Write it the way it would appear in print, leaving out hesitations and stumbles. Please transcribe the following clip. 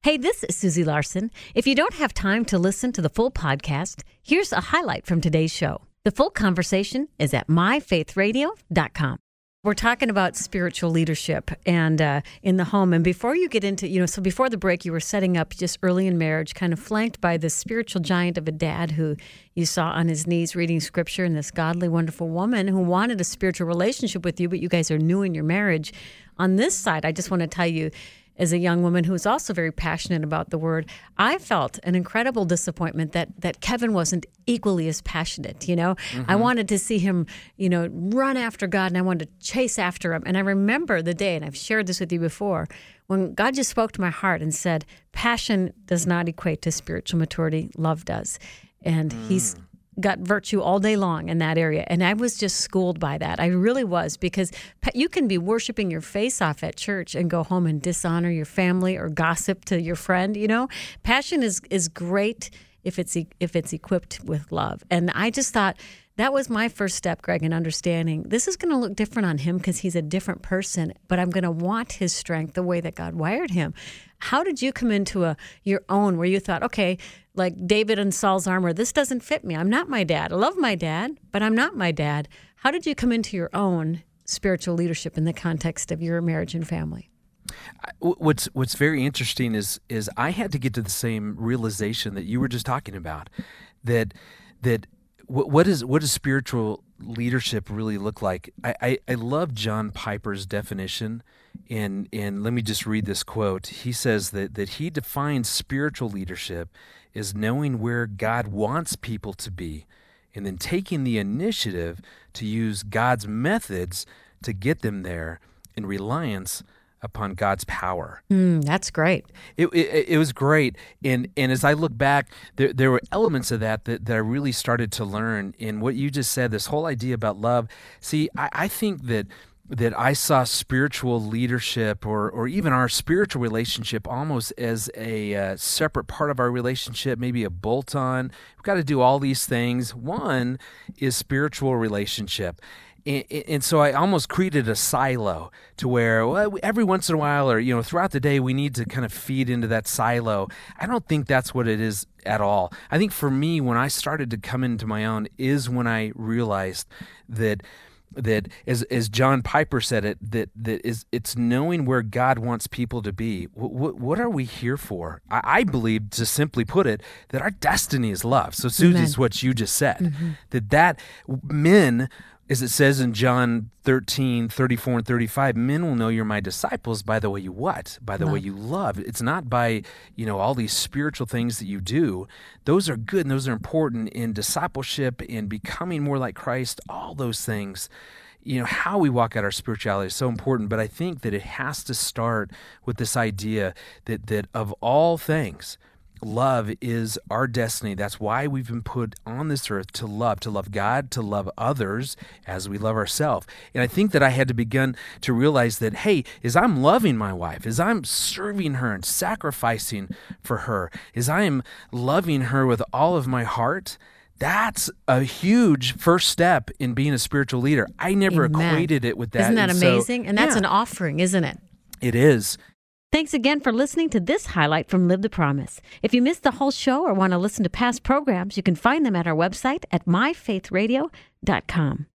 Hey, this is Susie Larson. If you don't have time to listen to the full podcast, here's a highlight from today's show. The full conversation is at myfaithradio.com. We're talking about spiritual leadership and in the home. And before you get into, so before the break, you were setting up just early in marriage, kind of flanked by this spiritual giant of a dad who you saw on his knees reading scripture, and this godly, wonderful woman who wanted a spiritual relationship with you, but you guys are new in your marriage. On this side, I just want to tell you, as a young woman who is also very passionate about the word, I felt an incredible disappointment that Kevin wasn't equally as passionate, Mm-hmm. I wanted to see him, run after God, and I wanted to chase after him. And I remember the day, and I've shared this with you before, when God just spoke to my heart and said, passion does not equate to spiritual maturity, love does. And he's got virtue all day long in that area. And I was just schooled by that. I really was, because you can be worshiping your face off at church and go home and dishonor your family or gossip to your friend, Passion is great if it's equipped with love. And I just thought that was my first step, Greg, in understanding this is going to look different on him because he's a different person, but I'm going to want his strength the way that God wired him. How did you come into your own where you thought, okay, like David and Saul's armor, this doesn't fit me. I'm not my dad. I love my dad, but I'm not my dad. How did you come into your own spiritual leadership in the context of your marriage and family? What's very interesting is I had to get to the same realization that you were just talking about, that what does spiritual leadership really look like? I love John Piper's definition, and let me just read this quote. He says that he defines spiritual leadership as knowing where God wants people to be, and then taking the initiative to use God's methods to get them there in reliance upon God's power. That's great. It was great. And as I look back, there were elements of that I really started to learn. In what you just said, this whole idea about love. See, I think that I saw spiritual leadership or even our spiritual relationship almost as a separate part of our relationship, maybe a bolt-on. We've got to do all these things. One is spiritual relationship. And so I almost created a silo to where every once in a while or throughout the day we need to kind of feed into that silo. I don't think that's what it is at all. I think for me, when I started to come into my own is when I realized that as John Piper said it, it's knowing where God wants people to be. What are we here for? I believe, to simply put it, that our destiny is love. So Susie, is what you just said, that men, as it says in John 13, 34 and 35, men will know you're my disciples by the way you what? By the way you love. It's not by, all these spiritual things that you do. Those are good and those are important in discipleship, in becoming more like Christ, all those things. How we walk out our spirituality is so important, but I think that it has to start with this idea that of all things, love is our destiny. That's why we've been put on this earth, to love God, to love others as we love ourselves. And I think that I had to begin to realize that, hey, as I'm loving my wife, as I'm serving her and sacrificing for her, as I am loving her with all of my heart, that's a huge first step in being a spiritual leader. I never equated it with that. Isn't that amazing? And that's an offering, isn't it? It is. Thanks again for listening to this highlight from Live the Promise. If you missed the whole show or want to listen to past programs, you can find them at our website at myfaithradio.com.